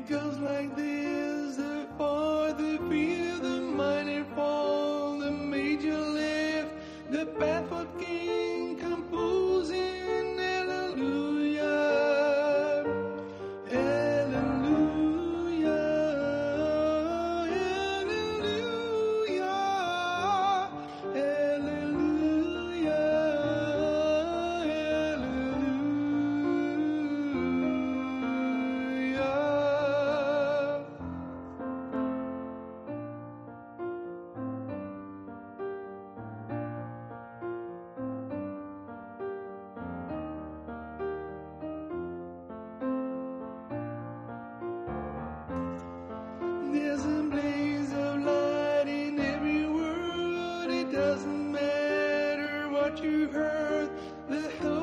goes like this: the fourth, the fifth, the minor fall, the major lift, the barefoot king composing hallelujah, hallelujah, hallelujah, hallelujah. There's a blaze of light in every word. It doesn't matter what you heard. The